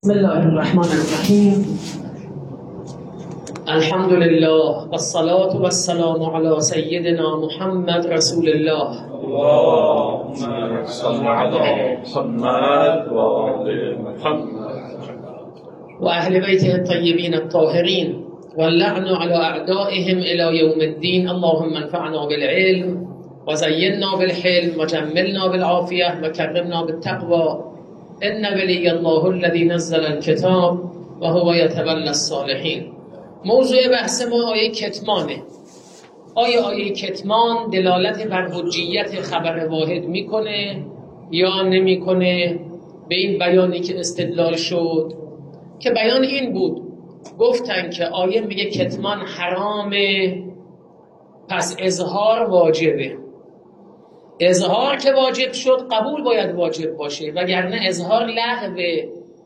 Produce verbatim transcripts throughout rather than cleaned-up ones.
بسم الله الرحمن الرحیم. الحمد لله والصلاة والسلام على سیدنا محمد رسول الله. اللهم صل على محمد و آل محمد و اهل بیته الطیبین الطاهرین واللعن على اعدائهم الى یوم الدین. اللهم انفعنا بالعلم وزيننا بالحلم وجملنا بالعافية وكرمنا بالتقوى إن ولي الله الذي نزل الكتاب وهو يتولى الصالحين. موضوع بحث ما آیه کتمانه. آیا آیه کتمان دلالت بر حجیت خبر واحد میکنه یا نمیکنه؟ به این بیانی که استدلال شد که بیان این بود، گفتن که آیه میگه کتمان حرامه، پس اظهار واجبه. اظهار که واجب شد قبول باید واجب باشه، وگرنه اظهار لغوه.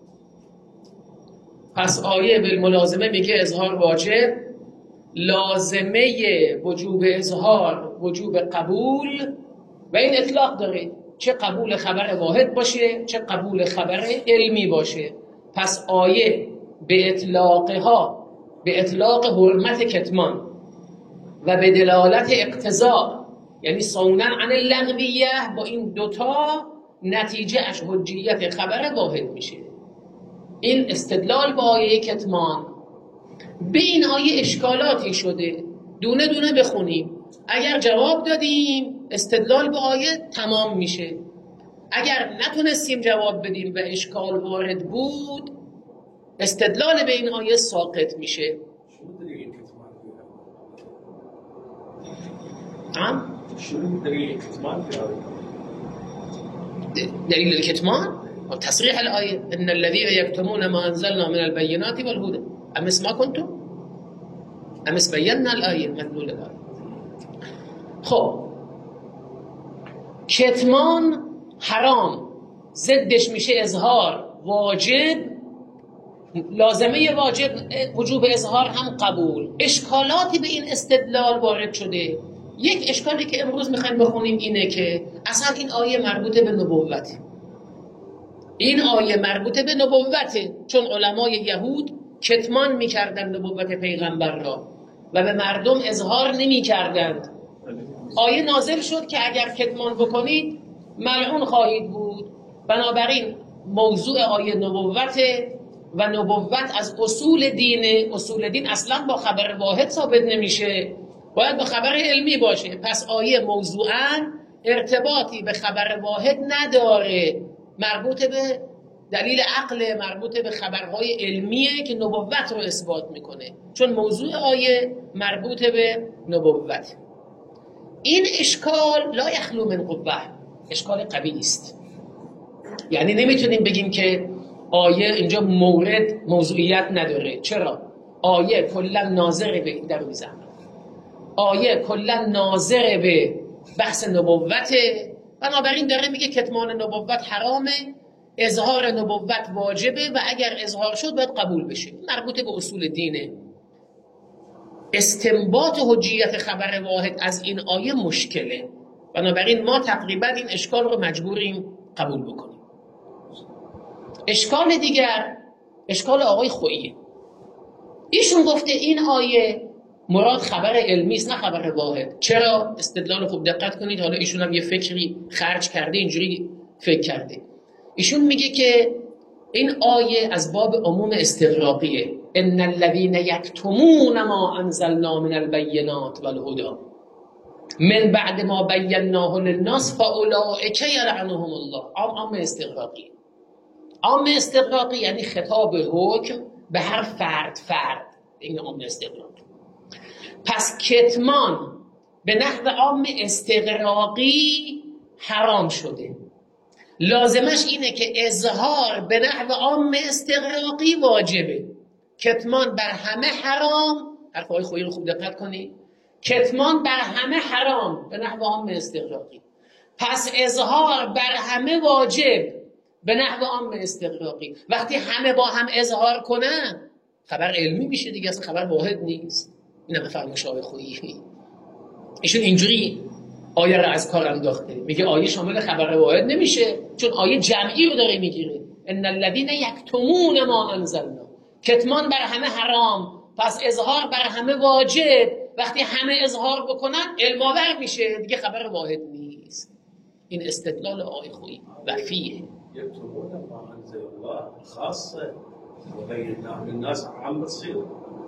پس آیه بالملازمه میگه اظهار واجب، لازمه وجوب اظهار وجوب قبول، و این اطلاق داره، چه قبول خبر واحد باشه چه قبول خبر علمی باشه. پس آیه به اطلاقها، به اطلاق حرمت کتمان و به دلالت اقتضا، یعنی صونن عن اللغویه، با این دوتا نتیجه اش حجیت خبر واحد میشه. این استدلال با آیه کتمان. به این آیه اشکالاتی شده، دونه دونه بخونیم. اگر جواب دادیم استدلال با آیه تمام میشه، اگر نتونستیم جواب بدیم و اشکال وارد بود استدلال به این آیه ساقط میشه. هم؟ دلیل کتمان دلیل الكتمان تصريح الآية إن الذين يكتمون ما أنزلنا من البينات والهدى أمس ما كنتم أمس بينا الآية مدلول الآية. خب کتمان حرام، ضدش میشه اظهار واجب، لازمه واجب وجوب اظهار هم قبول. اشکالاتی به این استدلال وارد شده. یک اشکالی که امروز میخوایم بخونیم اینه که اصلا این آیه مربوط به نبوته. این آیه مربوط به نبوته، چون علمای یهود کتمان میکردن نبوت پیغمبر را و به مردم اظهار نمیکردند. آیه نازل شد که اگر کتمان بکنید ملعون خواهید بود. بنابراین موضوع آیه نبوته و نبوت از اصول دینه. اصول دین اصلا با خبر واحد ثابت نمیشه، باید به خبر علمی باشه. پس آیه موضوعاً ارتباطی به خبر واحد نداره، مربوط به دلیل عقل، مربوط به خبرهای علمیه که نبوت رو اثبات میکنه، چون موضوع آیه مربوط به نبوت. این اشکال لا یخلو من قوه، اشکال قوی است. یعنی نمیتونیم بگیم که آیه اینجا مورد موضوعیت نداره. چرا؟ آیه کلا ناظر به این در میزنه. آیه کلا ناظر به بحث نبوته، بنابراین داره میگه کتمان نبوت حرامه، اظهار نبوت واجبه و اگر اظهار شد باید قبول بشه. مربوط به اصول دینه. استنباط حجیت خبر واحد از این آیه مشکله، بنابراین ما تقریبا این اشکال رو مجبوریم قبول بکنیم. اشکال دیگر اشکال آقای خوییه. ایشون گفته این آیه مراد خبر علمی است نه خبر واحد. چرا؟ استدلال خوب دقت کنید. حالا ایشون هم یه فکری خرج کرده، اینجوری فکر کرده. ایشون میگه که این آیه از باب عموم استغراقیه. ان الذين يكتمون ما انزلنا من البينات والهدى من بعد ما بيناه للناس فاولئك يلعنهم الله. عام عام استغراقی. عام استغراقی یعنی خطاب حکم به هر فرد فرد. این عام استغراقی. پس کتمان به نحو عام استغراقی حرام شده، لازمش اینه که اظهار به نحو عام استغراقی واجبه. کتمان بر همه حرام، حرف های خویی رو خوب دقت کنید، کتمان بر همه حرام به نحو عام استغراقی. پس اظهار بر همه واجب به نحو عام استغراقی. وقتی همه با هم اظهار کنن خبر علمی میشه دیگه، اصلا خبر واحد نیست. این هم فرمایش آقای خویی. ایشون اینجوری آیه را از کار انداخته، میگه آیه شامل خبر واحد نمیشه چون آیه جمعی رو داره میگیره. ان الذين یکتمون ما انزلنا، کتمان بر همه حرام، پس اظهار بر همه واجب. وقتی همه اظهار بکنن علم‌آور میشه دیگه، خبر واحد نیست. این استدلال آقای خویی وفیه. يكتبون ما انزل الله خاصه وبيناه للناس عام بتصير.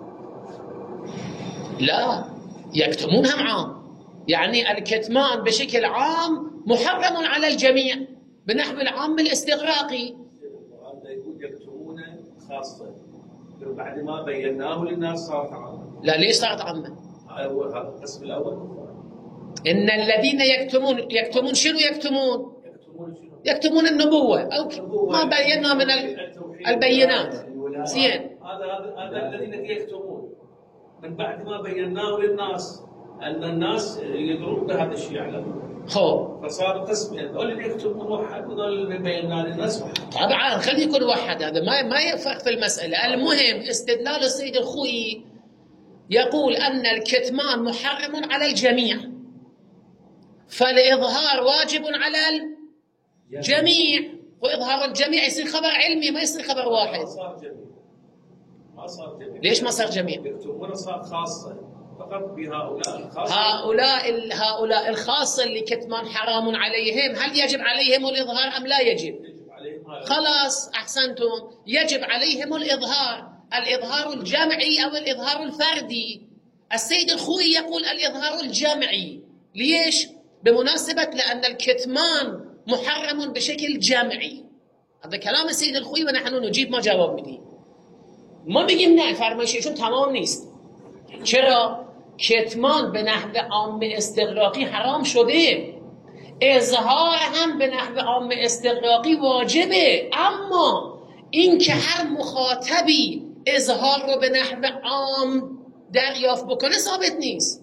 لا، يكتمون هم عام، يعني الكتمان بشكل عام محرم على الجميع بنحو العام الاستغراقي. هذا يقول يكتمون خاصه بعد ما بيناه للناس صارت عامه. لا، ليش صارت عامه؟ هذا القسم الاول. ان الذين يكتمون، يكتمون شنو يكتمون؟ يكتمون شنو؟ يكتمون النبوه او ما بينا من البينات. زين، هذا هذا الذين يكتمون من بعد ما بيناه للناس ان الناس يدرون بهذا الشيء يعلمون. خو فصار قسمين، هذول اللي يكتبون وحد وهذول اللي بيناه للناس وحد. طبعا خلي يكون وحد، هذا ما ما يفرق في المساله. المهم استدلال السيد الخوئي يقول ان الكتمان محرم على الجميع، فالإظهار واجب على الجميع، وإظهار الجميع يصير خبر علمي ما يصير خبر واحد. ما صار جميع، ما صار جميع. ليش ما صار جميع؟ يكتبون صار خاصة فقط بهؤلاء الخاصة. هؤلاء هؤلاء الخاصة اللي كتمان حرام عليهم، هل يجب عليهم الإظهار أم لا يجب؟ يجب عليهم. خلاص أحسنتم، يجب عليهم الإظهار، الإظهار الجمعي أو الإظهار الفردي. السيد الخوئي يقول الإظهار الجمعي. ليش؟ بمناسبة لأن الكتمان محرم بشكل جمعي. هذا كلام السيد الخوئي ونحن نجيب ما جواب میدیم. ما بگیم نه فرمایششون تمام نیست. چرا؟ کتمان به نحو عام استغراقی حرام شده، اظهار هم به نحو عام استغراقی واجبه، اما این که هر مخاطبی اظهار رو به نحو عام دریافت بکنه ثابت نیست.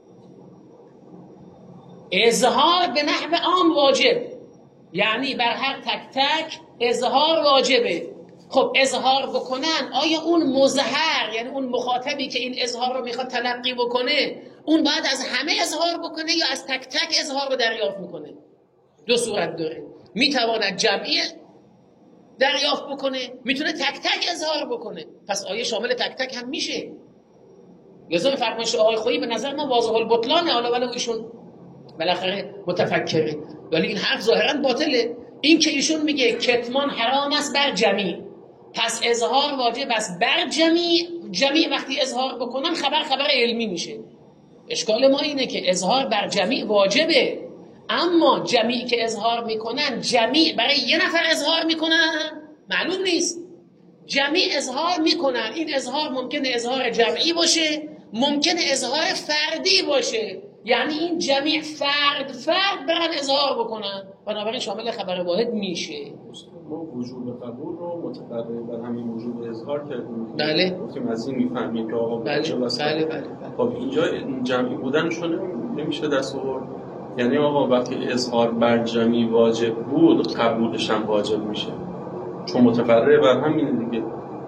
اظهار به نحو عام واجب، یعنی بر هر تک تک اظهار واجبه. خب اظهار بکنن، آیا اون مظهر یعنی اون مخاطبی که این اظهار رو میخواد تلقی بکنه اون باید از همه اظهار بکنه یا از تک تک اظهار رو دریافت میکنه؟ دو صورت داره، میتواند جمعی دریافت بکنه، میتونه تک تک اظهار بکنه. پس آیه شامل تک تک هم میشه. لذا فرمایش آقای خویی به نظر من واضح البطلانه، حالا ولو ایشون بالاخره متفکره، ولی این حرف ظاهرا باطله. این که ایشون میگه کتمان حرام است بر جمیع، پس اظهار واجب است بر جمیع، جمیع وقتی اظهار بکنن خبر خبر علمی میشه. اشکال ما اینه که اظهار بر جمیع واجبه، اما جمیع که اظهار میکنن، جمیع برای یه نفر اظهار میکنن معلوم نیست. جمیع اظهار میکنن، این اظهار ممکنه اظهار جمعی باشه، ممکنه اظهار فردی باشه، یعنی این جمیع فرد فرد برن اظهار بکنن، بنابراین شامل خبر واحد میشه. ما وجوب قبول رو متقرر بر همین وجوب اظهار کردیم. بله. گفتیم از این میفهمیم که آقا بله بله بله, بله. خب اینجا جمعی بودنشون نمیشه دست آورد، یعنی آقا وقتی اظهار بر جمعی واجب بود قبولش هم واجب میشه، چون متقرر بر همین دیگه.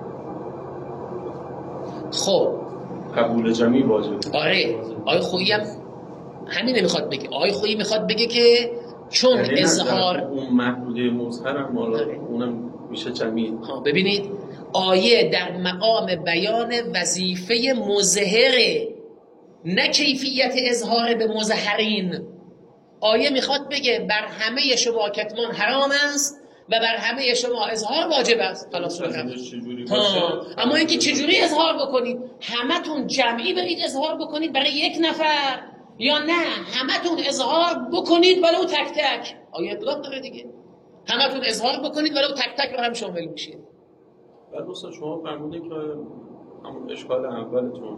خب قبول جمعی واجب. آره، آقای خویی هم همین میخواد بگه. آقای خویی میخواد بگه که چون یعنی اظهار اون محدوده مظهر هم اونم میشه جمعی. ها ببینید آیه در مقام بیان وظیفه مظهره، نه کیفیت اظهار به مظهرین. آیه میخواد بگه بر همه شما کتمان حرام است و بر همه شما اظهار واجب است. خلاص ها، اما اینکه چجوری اظهار بکنید، همتون جمعی برید اظهار بکنید برای یک نفر، یا نه همتون اظهار بکنید ولو تک تک. آیه اطلاق داره دیگه، همتون اظهار بکنید ولو تک تک رو هم شامل میشه. بعد دوستان شما فرمودین که همون اشکال اولتون،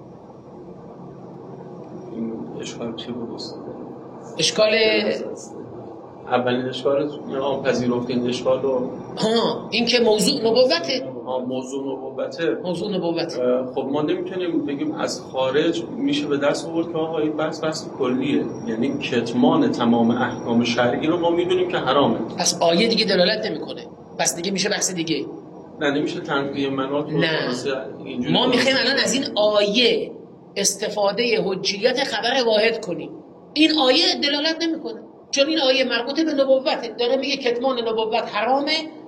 این اشکال چی بود دوستان؟ اشکال اولین اشکال آن پذیرفتین اشکال رو ها، این که موضوع نبوته. ها، موضوع نبوته. موضوع نبوته. خب ما نمیتونیم بگیم از خارج میشه به دست آورد که آقا این بحث بحث کلیه، یعنی کتمان تمام احکام شرعی رو ما میدونیم که حرامه. پس آیه دیگه دلالت نمیکنه، پس دیگه میشه بحث دیگه. نه نمیشه تنقیه منات رو. نه ما میخوایم الان از این آیه استفاده حجیت خبر واحد کنیم. این آیه دلالت نمیکنه، چون این آیه مربوط به نبوته، داره میگه کتمان نبوت حرامه،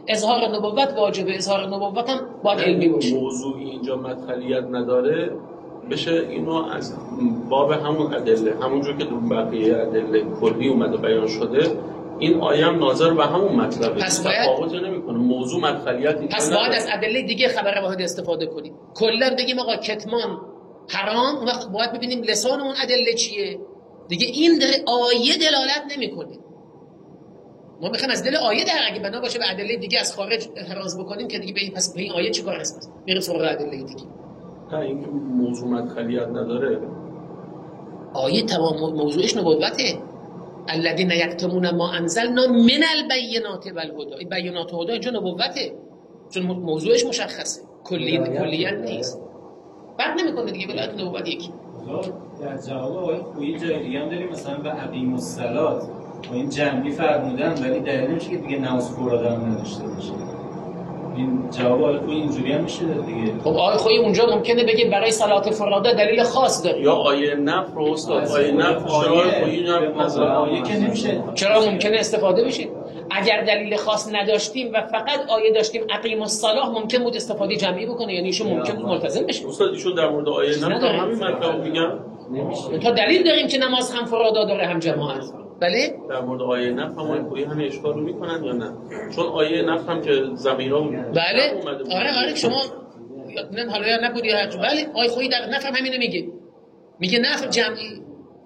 اظهار نبوت واجبه، اظهار نبوت هم باید علمی باشه. موضوعی اینجا مدخلیت نداره، بشه اینو از باب همون ادله، همونجور که دون بقیه ادله کلی اومده بیان شده، این آیه هم ناظر به همون مطلبه. پس باید تفاوت نمیکنه موضوع مدخلیت. پس باید از ادله دیگه خبر واحد استفاده کنیم. کلا بگیم آقا کتمان حرام، اون وقت باید ببینیم لسان اون ادله چیه. دیگه این داره آیه دلالت نمیکنه. ما میخوایم از دل آیه در اگه بنا باشه به ادله دیگه از خارج احراز بکنیم که دیگه به این پس به این آیه چیکار هست؟ میریم سراغ ادله دیگه. نه این موضوع مدخلیت نداره. آیه تمام موضوعش نبوته. الذين يكتمون ما انزلنا من البينات والهدى. این بینات و هدى اینجا نبوته، چون موضوعش مشخصه، کلی کلیت نیست. فرق نمیکنه دیگه ولایت نبوت یکی. در جواب آقای خویی جای دیگه هم داریم، مثلا به اقیم الصلات و این جمعی فرمودن، ولی دلیل نمیشه که دیگه نماز فرادا هم نداشته باشه. این جواب آقای خویی اینجوری هم میشه دیگه. خب آقای خویی اونجا ممکنه بگه برای صلات فرادا دلیل خاص داره، یا آیه نفر رو استاد آیه نفر آیه خویی نفر آیه که نمیشه. چرا ممکنه استفاده بشه؟ اگر دلیل خاص نداشتیم و فقط آیه داشتیم اقیم الصلاه، ممکن بود استفاده جمعی بکنه، یعنی ایشون ممکن بود ملتزم بشه. استاد ایشون در مورد آیه نفر همین مطلب میگن. تا دلیل داریم که نماز هم فرادا داره هم جماعت. بله در مورد آیه نفر هم آیه خویی همین اشکال رو میکنن یا نه؟ چون آیه نفر هم که زمیرا بله آره آره شما نه حالا یا نبودی هر جو. بله آیه خویی در نفر همینو میگه، میگه نفر جمعی.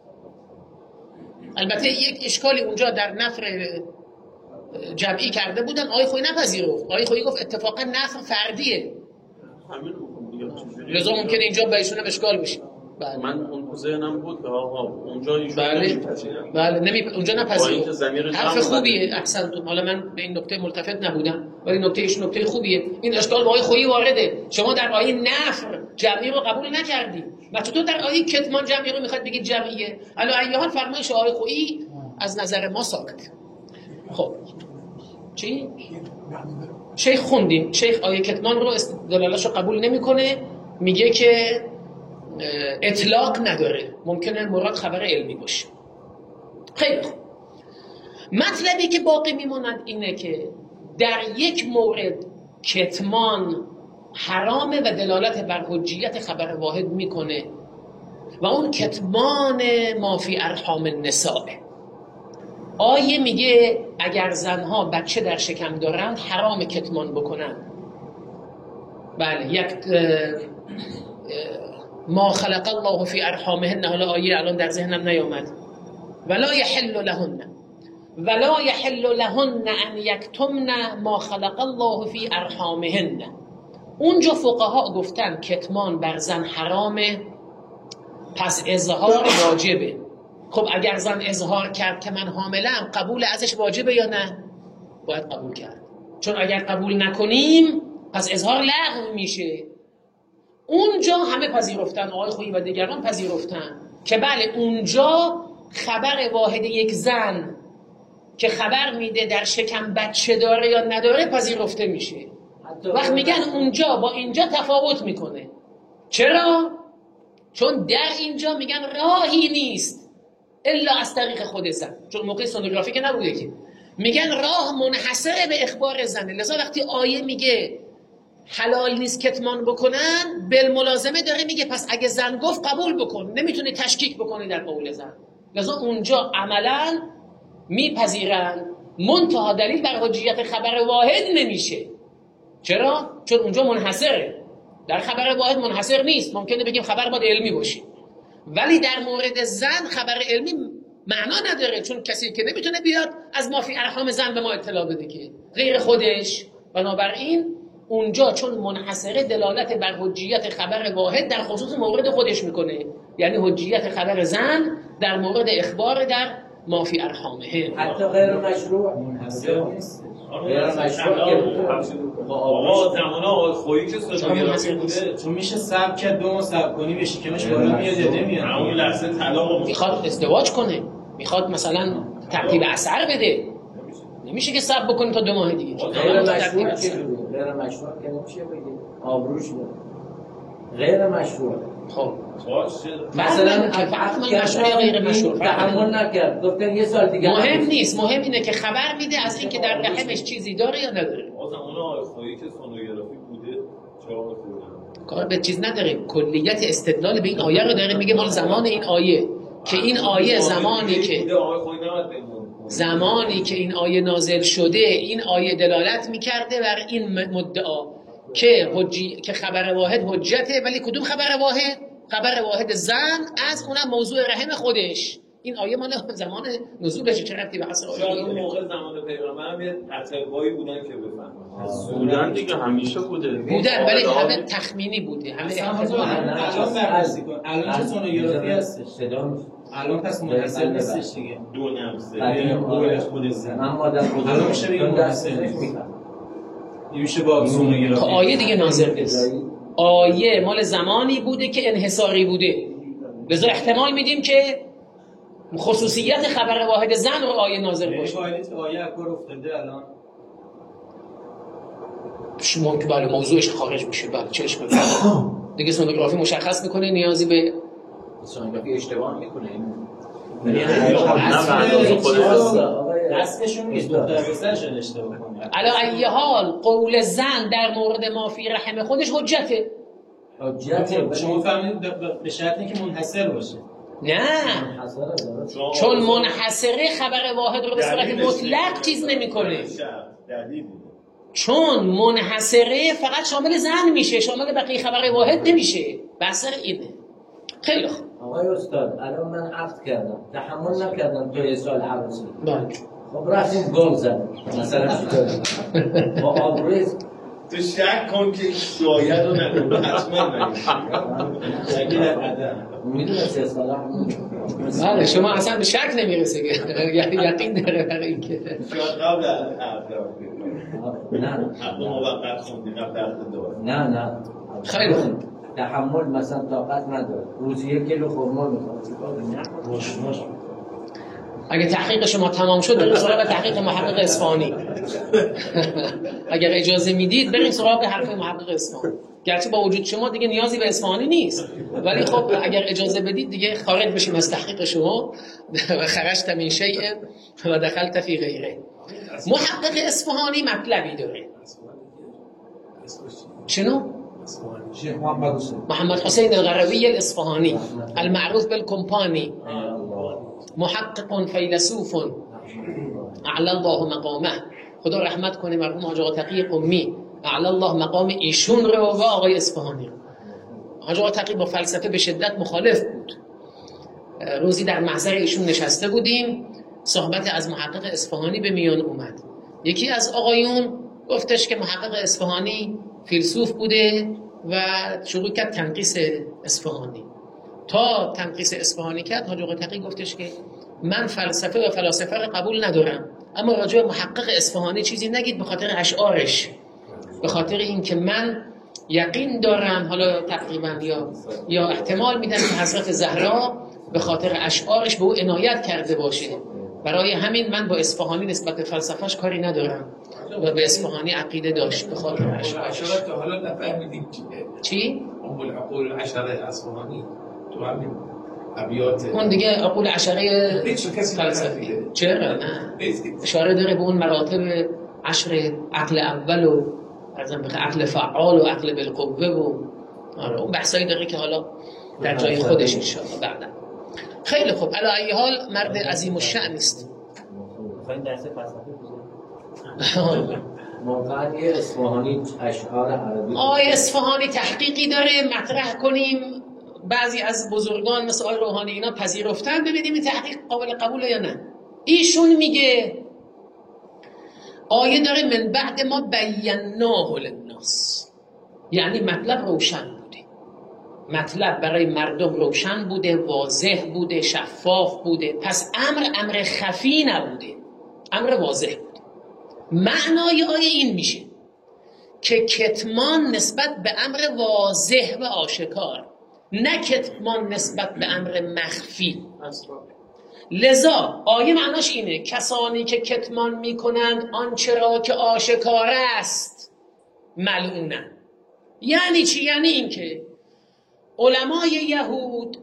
البته یک اشکالی اونجا در نفر جمعی کرده بودن، آیه خویی نپذیرفت. آیه خویی گفت اتفاقا نفر فردیه، همین رو میگم. لذا ممکنه اینجا به ایشون اشکال بشه. بله. من اون تو ذهنم بود که آقا اونجا ایشون بله نمیپذیرن. بله نمی اونجا نپذیرفت. حرف خوبیه، احسنتون. حالا من به این نکته ملتفت نبودم، ولی نکته ایش نکته خوبیه. این اشکال با آیه خویی وارده. شما در آیه نفر جمعی رو قبول نکردید، و چطور در آیه کتمان جمعی رو میخواد بگید جمعیه؟ علی ای حال فرمایش آیه خویی از نظر ما ساکت. خب چی؟ شیخ خوندیم. شیخ آیه کتمان رو دلالتش رو قبول نمیکنه، میگه که اطلاق نداره، ممکنه مراد خبر علمی باشه. خیلی خوب. مطلبی که باقی میماند اینه که در یک مورد کتمان حرامه و دلالت بر حجیت خبر واحد میکنه و اون کتمان ما فی ارحام النساء. آیه میگه اگر زنها بچه در شکم دارند حرام کتمان بکنن. بله یک ما خلق الله فی ارحامهن، حالا آیه الان در ذهنم نیامد. ولا یحل لهن ولا یحل لهن ان یکتمن ما خلق الله فی ارحامهن. اونجا فقها گفتن کتمان بر زن حرامه، پس اظهار واجبه. خب اگر زن اظهار کرد که من حاملم، قبول ازش واجبه یا نه؟ باید قبول کرد، چون اگر قبول نکنیم پس اظهار لغو میشه. اونجا همه پذیرفتن، آقای خویی و دیگران پذیرفتن که بله اونجا خبر واحد یک زن که خبر میده در شکم بچه داره یا نداره پذیرفته میشه. وقت میگن اونجا با اینجا تفاوت میکنه. چرا؟ چون در اینجا میگن راهی نیست الا از طریق خود زن، چون موقع سونوگرافی که نبوده که. میگن راه منحصره به اخبار زنه. لذا وقتی آیه میگه حلال نیست کتمان بکنن، بالملازمه داره میگه پس اگه زن گفت قبول بکن، نمیتونه تشکیک بکنه در قول زن. لذا اونجا عملا میپذیرن، منتها دلیل بر حجیت خبر واحد نمیشه. چرا؟ چون اونجا منحصره، در خبر واحد منحصر نیست. ممکنه بگیم خبر باید علمی باشه، ولی در مورد زن خبر علمی معنا نداره، چون کسی که نمیتونه بیاد از ما فی ارحام زن به ما اطلاع بده که غیر خودش. بنابراین اونجا چون منحصره دلالت بر حجیت خبر واحد در خصوص مورد خودش میکنه، یعنی حجیت خبر زن در مورد اخبار در ما فی ارحامه. حتی غیر مشروع منحصر نیست. غیر مشروع که آقا زمان آقای خویی که سونوگرافی بوده، چون میشه سب کرد دو ماه سب کنی به شکمش بالا میاد یا نمیاد. همون لحظه طلاق میخواد ازدواج کنه، میخواد مثلا ترتیب اثر بده، نمیشه که صبر بکنیم تا دو ماه دیگه. غیر مشروع که غیر مشروع که نمیشه بگید آبروش بود. غیر مشروع. خب مثلا حتما مشروع یا غیر مشروع تحمل نکرد، گفتن یه سال دیگه مهم نیست. مهم اینه که خبر میده از اینکه در رحمش چیزی داره یا نداره. آقا زمان آقای خویی که سونوگرافی بوده چرا خوردن؟ کار به چیز نداره، کلیت استدلال به این آیه رو داره میگه مال زمان این آیه که این آیه زمانی که زمانی که این آیه نازل شده این آیه دلالت میکرده بر این مدعا که حجی که خبر واحد حجته. ولی کدوم خبر واحد؟ خبر واحد زن، از اونم موضوع رحم خودش. این آیه مال زمان نزولش، چه ربطی به حسن آیه؟ شاید اون موقع زمان پیغمبر هم یه اطبایی بودن که بفهمن. بودن دیگه، همیشه بوده بودن ولی همه تخمینی بوده، همه احتمال. الان بررسی کن الان چه سونوگرافی هستش؟ الان پس منحصر نیستش دیگه، دو نمسه قول خود زن. من مادر الان میشه بگم منحصر نیست، میشه با سونوگرافی. آیه دیگه ناظر نیست، آیه مال زمانی بوده که انحصاری بوده، لذا احتمال میدیم که خصوصیت خبر واحد زن رو آیه ناظر باشه. یعنی آیه اکبر افتاده الان شما که بله موضوعش خارج میشه، بله چش میکنه دیگه. سونوگرافی مشخص میکنه نیازی به سونوگرافی اشتباه میکنه. دستشون نیست، دختر پسرشون اشتباه کنه. علی ای حال قول زن در مورد ما فی رحم خودش حجته. حجته شما فهمید به شرطی که منحصر باشه. نه، چون منحصره خبر واحد رو به صورت مطلق چیز نمیکنه. چون منحصره فقط شامل زن میشه، شامل بقیه خبر واحد نمیشه. بحث اینه. خیلی خوب آقای استاد، الان من عقد کردم، تحمل نکردم توی سال عروسی. بله. خب رفتیم گل زدیم مثلا با آبروی تو شک کن که شاید رو نکنه، حتما نگیشی میدونه سه ساله بله شما اصلا به شک نمیرسه که یقین داره برای اینکه شاید قبل از عقد نه حق موقت خوندی قبل عقد داره. نه نه خیلی خوب. تحمل مثلا طاقت نداره، روزی یک کیلو خرما میخواد. مش مش اگه تحقیق شما تمام شد بریم سراغ تحقیق محقق اصفهانی. اگر اجازه میدید بریم سراغ حرف محقق اصفهانی. گرچه با وجود شما دیگه نیازی به اصفهانی نیست، ولی خب اگر اجازه بدید دیگه خارج بشیم از تحقیق شما و خرجت من شیء و دخلت فی غیره. محقق اصفهانی مطلبی داره. شنو؟ شیخ محمد حسین محمد حسین الغروی الاصفهانی المعروف بالکمپانی، محقق فیلسوف اعلی الله مقامه. خدا رحمت کنه مرحوم حاج آقا تقی قمی، اعلی الله مقام ایشون رو و آقای اصفهانی. حاج آقا تقی با فلسفه به شدت مخالف بود. روزی در محضر ایشون نشسته بودیم، صحبت از محقق اصفهانی به میان اومد. یکی از آقایون گفتش که محقق اصفهانی فیلسوف بوده و شروع کرد تنقیص اصفهانی. تا تنقیص اصفهانی کرد حاج آقا تقی گفتش که من فلسفه و فلاسفه رو قبول ندارم، اما راجع به محقق اصفهانی چیزی نگید به خاطر اشعارش، به خاطر اینکه من یقین دارم، حالا تقریبا یا یا احتمال میدم که حضرت زهرا به خاطر اشعارش به او عنایت کرده باشه، برای همین من با اصفهانی نسبت به فلسفهش کاری ندارم و به اصفهانی عقیده داشت به خاطر اشعارش. تا حالا نفهمیدیم چیه چی؟ ام العقول العشره اصفهانی تو همین ابیات اون دیگه عقول عشره هیچ کسی فلسفی. چرا نه؟ اشاره داره به اون مراتب عشر عقل اول و ارزم بخیر عقل فعال و عقل بالقوه و آره اون بحثایی داره که حالا در جای خودش ان شاء الله بعدا. خیلی خوب، علی ای حال مرد عظیم الشأن است. خواهیم درس فلسفه بزنیم واقعا یه اصفهانی اشعار عربی آقای اصفهانی تحقیقی داره مطرح کنیم، بعضی از بزرگان مثل آقای روحانی اینا پذیرفتن، ببینیم این تحقیق قابل قبوله یا نه. ایشون میگه آیه داره من بعد ما بیناه للناس، یعنی مطلب روشن بوده، مطلب برای مردم روشن بوده، واضح بوده، شفاف بوده، پس امر امر خفی نبوده، امر واضح بوده. معنای آیه این میشه که کتمان نسبت به امر واضح و آشکار، نه کتمان نسبت به امر مخفی. لذا آیه معناش اینه کسانی که کتمان میکنند آنچه را که آشکار است ملعونند. یعنی چی؟ یعنی این که علمای یهود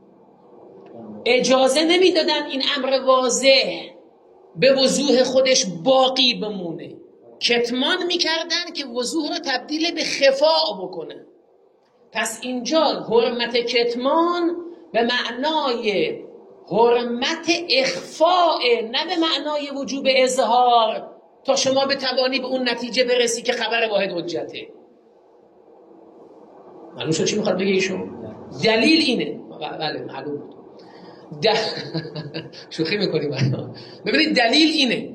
اجازه نمیدادن این امر واضح به وضوح خودش باقی بمونه، کتمان میکردن که وضوح رو تبدیل به خفا بکنه. پس اینجا حرمت کتمان به معنای حرمت اخفاء، نه به معنای وجوب اظهار، تا شما بتوانی به اون نتیجه برسی که خبر واحد حجته. معلوم شد چی میخواد بگه ایشون؟ دلیل اینه. بله معلوم بود. د... شوخی میکنیم. ببینید دلیل اینه.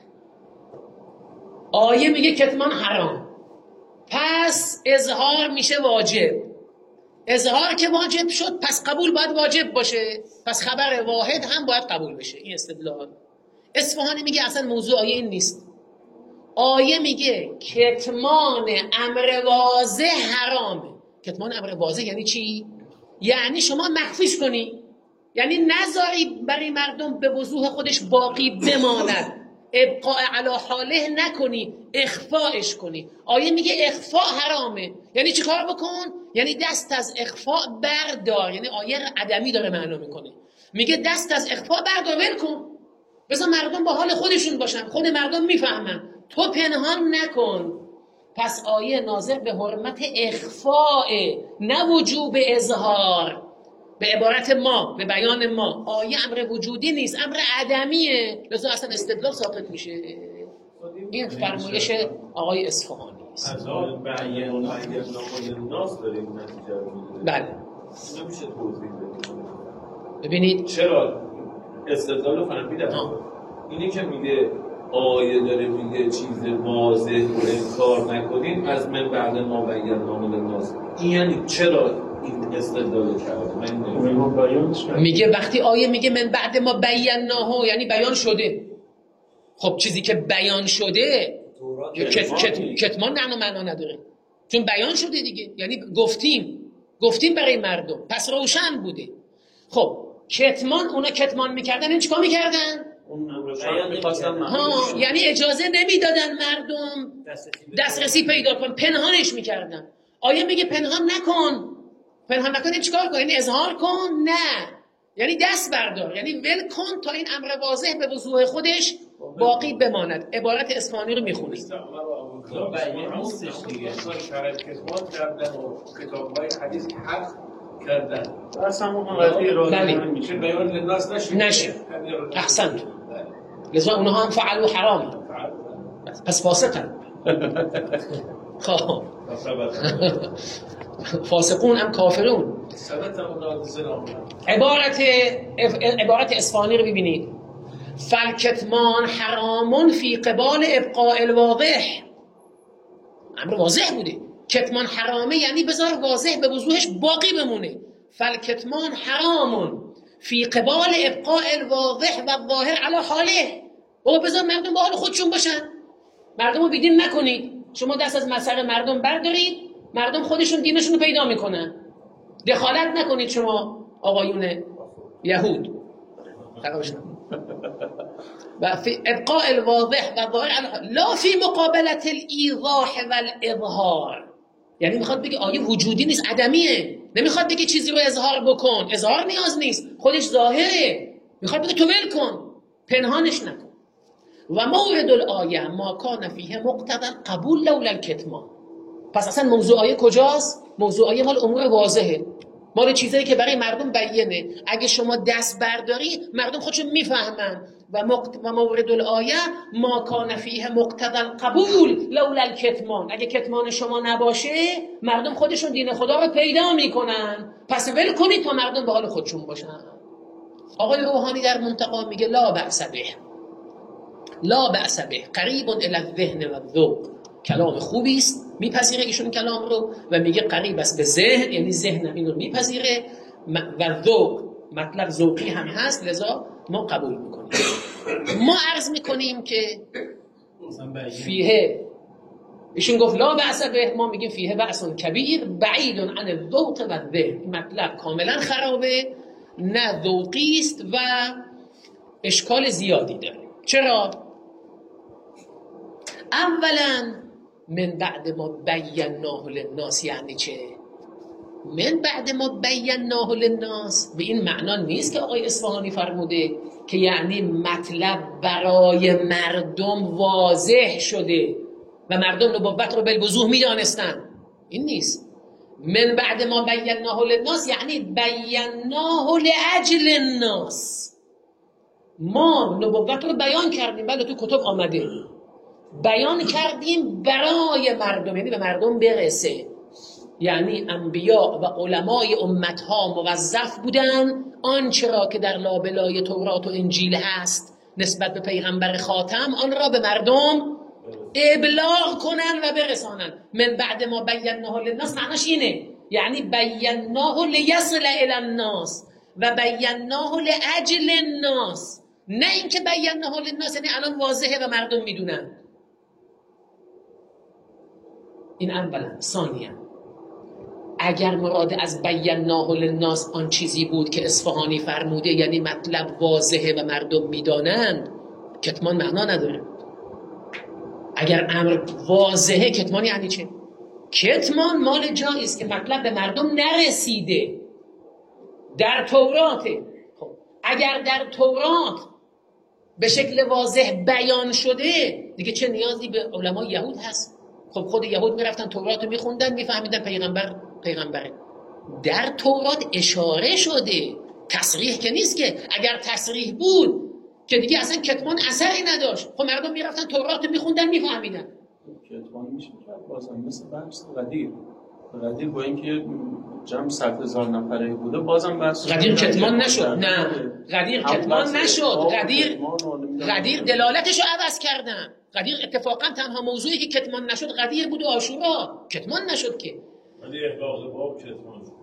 آیه میگه کتمان حرام، پس اظهار میشه واجب. اظهار که واجب شد پس قبول باید واجب باشه، پس خبر واحد هم باید قبول بشه. این استدلال. اصفهانی میگه اصلا موضوع آیه این نیست. آیه میگه کتمان امر واضح حرامه. کتمان امر واضح یعنی چی؟ یعنی شما مخفیش کنی، یعنی نذاری برای مردم به وضوح خودش باقی بماند، ابقاء علی حاله نکنی، اخفاش کنی. آیه میگه اخفاء حرامه، یعنی چی کار بکن؟ یعنی دست از اخفاء بردار. یعنی آیه عدمی داره معنا میکنه، میگه دست از اخفاء بردار، ول کن، بذار مردم با حال خودشون باشن، خود مردم میفهمن، تو پنهان نکن. پس آیه ناظر به حرمت اخفاء، نه وجوب اظهار. به عبارت ما، به بیان ما، آیه امر وجودی نیست، امر عدمیه، لذا اصلا استدلال ساقط میشه. این فرمایش آقای اصفهانی است. از آیه بیان و بیان ناس داریم نتیجه رو میگیره. بله. نمیشه توضیح بدید. ببینید چرا استدلال رو فهمیدم. اینی که میگه آیه داره میگه چیز واضح رو انکار نکنید از من بعد ما بیان نامل ناس، این یعنی چرا این استدلال کرده؟ من میگه وقتی آیه میگه من بعد ما بیانناه، یعنی بیان شده. خب چیزی که بیان شده کت، کت، کتمان نه معنا نداره، چون بیان شده دیگه، یعنی گفتیم گفتیم برای مردم، پس روشن بوده. خب کتمان، اونا کتمان میکردن، این چیکار میکردن؟ ها، یعنی اجازه نمیدادن مردم دسترسی پیدا کن، پنهانش میکردن. آیه میگه پنهان نکن، پنهان نکن، چیکار کن؟ یعنی اظهار کن؟ نه، یعنی دست بردار، یعنی ول کن تا این امر واضح به وضوح خودش باقی بماند. عبارت اصفهانی رو میخونید. بیان نیستش دیگه، شرط کتمان کردن و کتاب‌های حدیث حق کردن. اصلا اون قضیه راضی میشه بیان للناس نشه. نشه. احسنت. لذا اونها هم فعلوا حرام، پس فاسقن. خب فاسقون هم کافرون. عبارت عبارت اصفهانی رو ببینید. فالکتمان حرامون فی قبال ابقاء الواضح. امر واضح بوده، کتمان حرامه یعنی بذار واضح به وضوحش باقی بمونه. فالکتمان حرامون فی قبال ابقاء الواضح و ظاهر علی حاله. بابا بذار مردم با حال خودشون باشن، مردم رو بیدین نکنید. شما دست از مسئله مردم بردارید، مردم خودشون دینشون رو پیدا میکنن. دخالت نکنید شما آقایون یهود. و فی ابقاء الواضح و ظاهر لا فی مقابلت الایضاح والاظهار. یعنی میخواد بگه آیه وجودی نیست، عدمیه. نمیخواد بگه چیزی رو اظهار بکن، اظهار نیاز نیست، خودش ظاهره. میخواد بگه تو ول کن، پنهانش نکن. و مورد الآیه ما کان فیه مقتضی قبول لولا الکتمان. پس اصلا موضوع آیه کجاست؟ موضوع آیه مال امور واضحه، مال چیزایی که برای مردم بیانه. اگه شما دست برداری مردم خودشون میفهمن. و, مقت... و مورد الآیه ما کان فیه مقتضی قبول لولا الکتمان. اگه کتمان شما نباشه مردم خودشون دین خدا رو پیدا میکنن، پس ول کنید تا مردم به حال خودشون باشن. آقای روحانی در منتقا میگه لا بأس به، لا بأس به قریب الی الذهن و الذوق. کلام خوبی است، میپذیره ایشون کلام رو و میگه قریب است به ذهن، یعنی ذهنم این رو میپذیره و ذوق، مطلب ذوقی هم هست، لذا ما قبول میکنیم. ما عرض میکنیم که فیه، ایشون گفت لا بأس به، ما میگیم فیه بأس کبیر بعید عن الذوق و الذهن. مطلب کاملا خرابه، نه ذوقی است و اشکال زیادی داره. چرا؟ اولا من بعد ما بیناه للناس یعنی چه؟ من بعد ما بیناه للناس به این معنا نیست که آقای اصفهانی فرموده که یعنی مطلب برای مردم واضح شده. و مردم نبوت رو بالوضوح میدانستن. این نیست. من بعد ما بیناه للناس یعنی بیناه لاجل الناس. ما نبوت رو بیان کردیم، بله تو کتب آمده، بیان کردیم برای مردم، یعنی به مردم برسه. یعنی انبیا و علمای امتها موظف بودن آنچه را که در لابلای تورات و انجیل هست نسبت به پیغمبر خاتم آن را به مردم ابلاغ کنن و برسانن. من بعد ما بیناه للناس معناش اینه، یعنی بیناه لیصل الی الناس و بیناه لاجل الناس، نه اینکه بیناه للناس یعنی الان واضحه و مردم میدونن. این اولا. ثانیا اگر مراد از بیناه للناس آن چیزی بود که اصفهانی فرموده، یعنی مطلب واضحه و مردم میدانند، کتمان معنا نداره. اگر امر واضحه کتمان یعنی چه؟ کتمان مال جایی است که مطلب به مردم نرسیده. در توراته. خب اگر در تورات به شکل واضح بیان شده دیگه چه نیازی به علمای یهود هست؟ خب خود یهود میرفتن تورات رو میخوندن، میفهمیدن پیغمبر پیغمبره. در تورات اشاره شده، تصریح که نیست که. اگر تصریح بود که دیگه اصلا کتمان اثری نداشت، خب مردم میرفتن تورات رو میخوندن میفهمیدن. کتمان میشه کرد بازم مثل بحث قدیر. قدیر با اینکه جمع صد هزار نفره بوده بازم بحث قدیر کتمان نشد. نه قدیر کتمان نشد. قدیر قدیر دلالتش رو عوض کردن. قدیر اتفاقا تنها موضوعی که کتمان نشد قدیر بود و عاشورا. کتمان نشد که. ولی احقاق باب کتمان شد.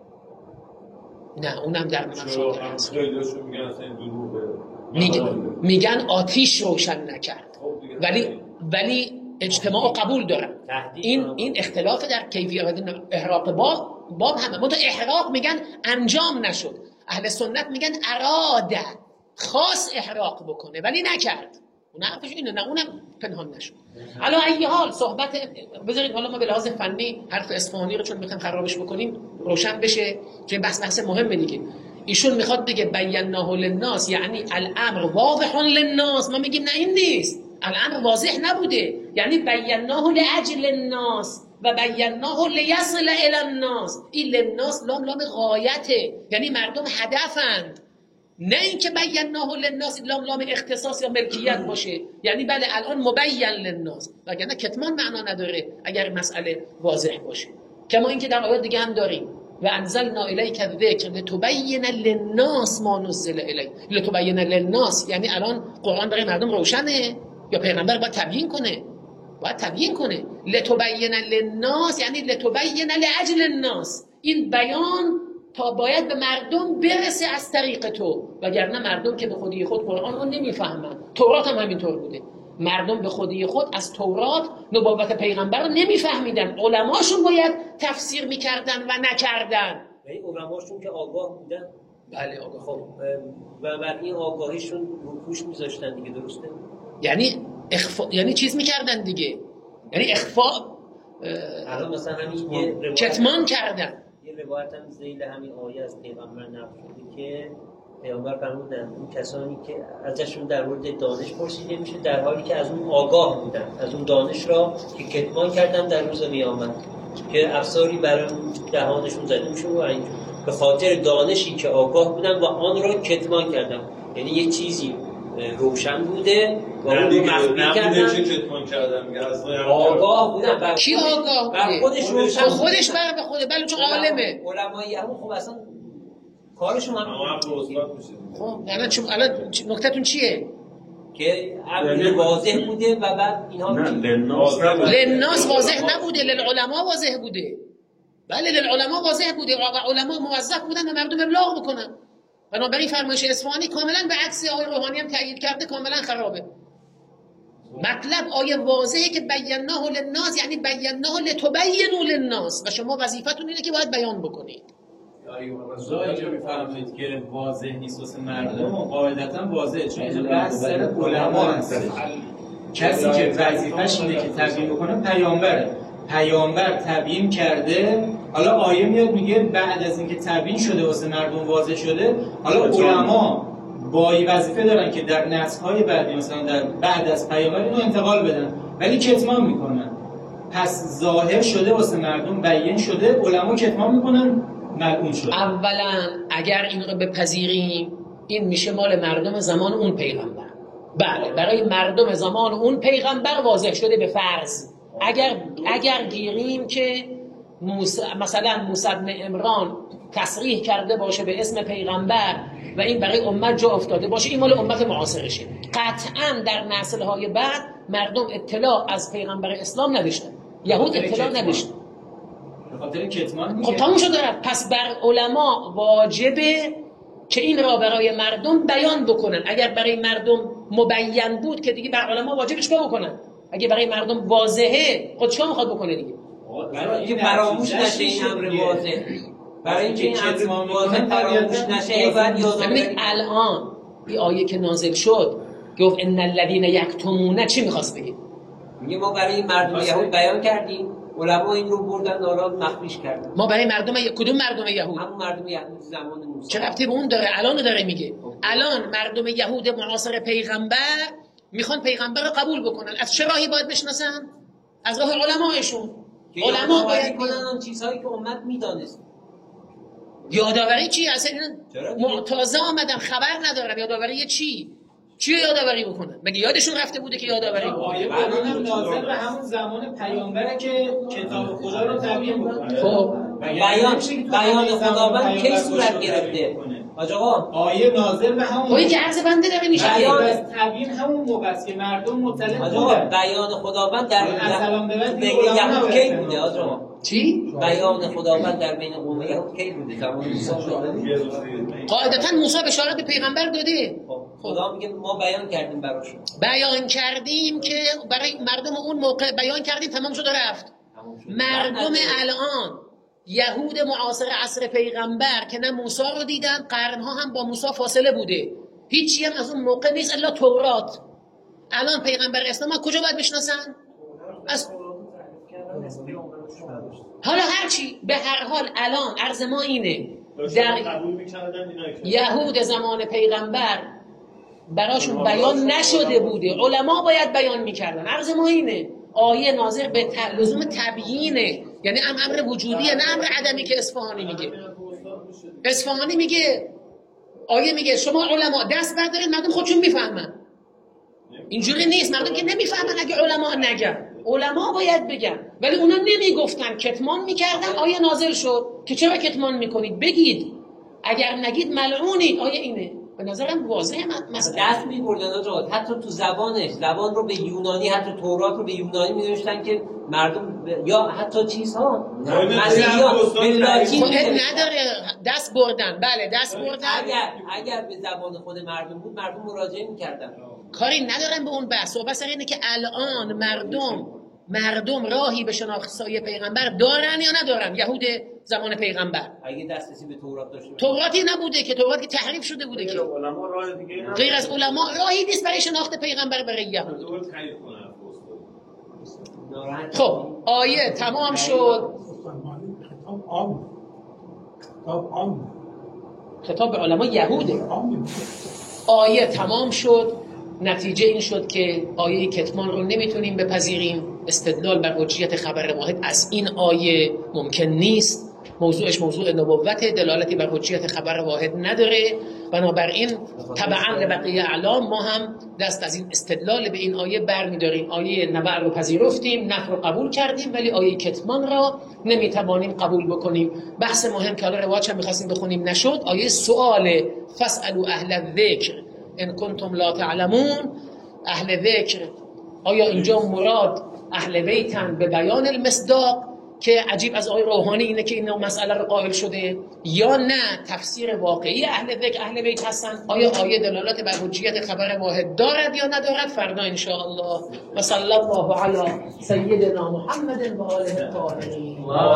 نه اونم در مفهوم هست. خیلیشون میگن اصلا این دروغه. میگن میگن آتیش روشن نکرد. ولی ولی اجتماع قبول دارن. این این اختلاف در کیفیت احراق باب باب همه. منتها احراق میگن انجام نشد. اهل سنت میگن اراده، خاص احراق بکنه ولی نکرد. اون حرفش اینه، نه اونم پنهان نشد. حالا ای حال صحبت بذارید حالا ما به لحاظ فنی حرف اصفهانی رو چون میخوایم خرابش بکنیم روشن بشه، چون بحث بحث مهمه دیگه. ایشون میخواد بگه بیناه للناس یعنی الامر واضح للناس، ما میگیم نه این نیست، الامر واضح نبوده، یعنی بیناه لاجل الناس و بیناه لیصل الی الناس. این للناس لام لام غایته، یعنی مردم هدفند، نه اینکه بیناه للناس لام لام اختصاص یا ملکیت باشه. یعنی بله الان مبین للناس، وگرنه کتمان معنا نداره اگر مسئله واضح باشه. کما اینکه در آیات دیگه هم داریم و انزلنا الیک الذکر لتبین للناس ما نزل الیک. لتبین للناس یعنی الان قرآن برای مردم روشنه یا پیغمبر باید تبیین کنه؟ باید تبیین کنه. لتبین للناس یعنی لتبین لاجل الناس. این بیان تا باید به مردم برسه از طریق تو، وگرنه مردم که به خودی خود قرآن رو نمیفهمن. تورات هم همینطور بوده، مردم به خودی خود از تورات نبوت پیغمبر رو نمیفهمیدن، علماشون باید تفسیر میکردن و نکردن. و این علماشون که آگاه بودن، بله آگاه. خب و بر این آگاهیشون رو پوش میذاشتن دیگه، درسته؟ یعنی اخفا، یعنی چیز میکردن دیگه، یعنی اخفا الان مثلا همین یه کتمان کردن. یه روایت هم ذیل همین آیه از پیغمبر نقل شده که پیامبر فرمودن اون کسانی که ازشون در مورد دانش پرسیده میشه در حالی که از اون آگاه بودن، از اون دانش را که کتمان کردن در روز قیامت، که افساری برای دهانشون زده میشه و اینجور به خاطر دانشی که آگاه بودن و آن را کتمان کردن. یعنی یه چیزی روشن بوده و اون رو مخفی کردن. چه کتمان کردن میگه اصلا آگاه بودن. بر کی آگاه بوده؟ خودش روشن، خودش بر به خود، بله چون عالمه. علمای همون خب اصلا کارشون هم اما هم روزگار میشه. خب الان چون الان نکتهتون چیه؟ که امر واضح بوده و بعد اینها نه للناس للناس واضح نبوده، للعلماء واضح بوده. بله للعلماء واضح بوده و علما موظف بودن به مردم ابلاغ بکنن. بنابراین فرمایش اصفهانی کاملا به عکس آیه روحانی هم تأیید کرده، کاملا خرابه. مطلب آیه واضحه که بیناه للناس یعنی بیناه لتبینوا للناس و شما وظیفتون اینه که باید بیان بکنید. جایی که می‌فرمایید که واضح نیست واسه مردم و قاعدتاً واضحه، چون اینجا بحث سر علما هست. کسی که وظیفه‌ش اینه که تبیین بکنه پیامبره. پیامبر تبیین کرده، حالا آیه میاد میگه بعد از اینکه تبیین شده واسه مردم واضح شده، حالا علما با این وظیفه دارن که در نسل‌های بعدی مثلا در بعد از پیامبر اینو انتقال بدن. ولی کتمان میکنن. پس ظاهر شده واسه مردم، بیان شده، علما کتمان میکنن، ملعون شده. اولا اگر این رو بپذیریم این میشه مال مردم زمان اون پیغمبر. بله، برای مردم زمان اون پیغمبر واضح شده به فرض. اگر اگر گیریم که موسی مثلا موسی بن عمران تصریح کرده باشه به اسم پیغمبر و این برای امت جا افتاده باشه، این مال امت معاصرشه. قطعا در نسل‌های بعد مردم اطلاع از پیغمبر اسلام نداشتن، یهود اطلاع نداشتن، به خاطر کتمان. خب تموم شده. پس بر علما واجبه که این را برای مردم بیان بکنن. اگر برای مردم مبین بود که دیگه بر علما واجبه چیکار بکنن؟ اگه برای مردم واضحه خود چیکار میخواد بکنه دیگه؟ برای اینکه فراموش نشه این امر واضح، برای اینکه این امر واضح فراموش نشه باید یادآوری. ببینید الان این آیه که نازل شد گفت ان الذين یکتمون، چی میخواست بگه؟ میگه ما برای این مردم یهود بیان کردیم، علما این رو بردن حالا مخفیش کردن. ما برای مردم ی... کدوم مردم یهود؟ همون مردم یهود زمان موسی. چه ربطی به اون داره؟ الان داره میگه الان مردم یهود معاصر پیغمبر میخوان پیغمبر رو قبول بکنن. از چه راهی باید بشناسن؟ از راه علمایشون. علما باید کنن اون چیزهایی که امت میدانست. یادآوری چی؟ اصلا معتاضه آمدن خبر ندارم یادآوری چی؟ چی یادآوری بکنن؟ مگه یادشون رفته بوده که یادآوری بکنن؟ الان ناظر به همون زمان پیامبره که کتاب خدا رو تبیین بکنه. خب بیان بیان خداوند کی صورت گرفته؟ حاج آقا آیه ناظر به همون خب این که عرض بنده داره میشه. بیان از تبیین همون موقع است که مردم مطلع بودن. بیان خداوند در بین یهود کی بوده حاج آقا؟ چی؟ بیان خداوند در بین قوم یهود کی بوده؟ زمان موسی قاعدتا موسی بشارت به پیغمبر داده. خدا میگه ما بیان کردیم براشون. بیان کردیم که برای مردم اون موقع بیان کردیم، تمام شد و رفت. مردم الان یهود معاصر عصر پیغمبر که نه موسی رو دیدن، قرنها هم با موسی فاصله بوده، هیچی هم از اون موقع نیست الا تورات. الان پیغمبر اسلام ها کجا باید بشناسن؟ از حالا هرچی به هر حال الان عرض ما اینه در یهود زمان پیغمبر براشون بیان نشده بوده، علما باید بیان میکردن. عرض ما اینه آیه ناظر به لزوم تبیینه، یعنی امر وجودیه نه امر عدمی که اصفهانی میگه. اصفهانی میگه آیه میگه شما علما دست بردارید مردم خودشون میفهمن. اینجوری نیست، مردم که نمیفهمن اگه علما نگن. علما باید بگن، ولی اونا نمیگفتن، کتمان میکردن. آیه نازل شد که چرا کتمان میکنید؟ بگید، اگر نگید ملعونید. آیه اینه به نظرم واضحه. مثلا دست می‌بردن آجا، حتی تو زبانش، زبان رو به یونانی، حتی تورات رو به یونانی می‌نوشتن که مردم ب... یا حتی چیزها مسیحیان به لاتین نداره. دست بردن، بله دست بردن. اگر اگر به زبان خود مردم بود مردم مراجعه می‌کردن. کاری ندارن به اون بحث. و بس اینه که الان مردم مردم راهی به شناخت پیغمبر دارن یا ندارن؟ یهود زمان پیغمبر اگه دسترسی به تورات داشته توراتی نبوده که، تورات که تحریف شده بوده که. علما راه دیگه غیر از علما راهی نیست برای شناخت پیغمبر برای یهود. خب آیه تمام شد. خطاب به علما یهوده. آیه تمام شد. نتیجه این شد که آیه کتمان رو نمیتونیم بپذیریم. استدلال بر حجیت خبر واحد از این آیه ممکن نیست. موضوعش موضوع نبوت، دلالتی بر حجیت خبر واحد نداره. بنابراین تبعا لبقیه اعلام ما هم دست از این استدلال به این آیه برمیداریم. آیه نبع رو پذیرفتیم، نفی رو قبول کردیم، ولی آیه کتمان را نمیتوانیم قبول بکنیم. بحث مهم که حالا روایت هم می‌خواستیم بخونیم نشد، آیه سؤال فاسالوا اهل الذکر ان کنتم لا تعلمون. اهل ذکر آیا اینجا مراد اهل بیتن به بیان المصداق که عجیب از آیه روحانی اینه که این مسئله رو قائل شده، یا نه تفسیر واقعی اهل ذکر اهل بیت هستن؟ آیا آیه دلالت بر حجیت خبر واحد دارد یا ندارد؟ فردا ان شاء الله. و صلی الله علی سیدنا محمد و آله الطاهرین.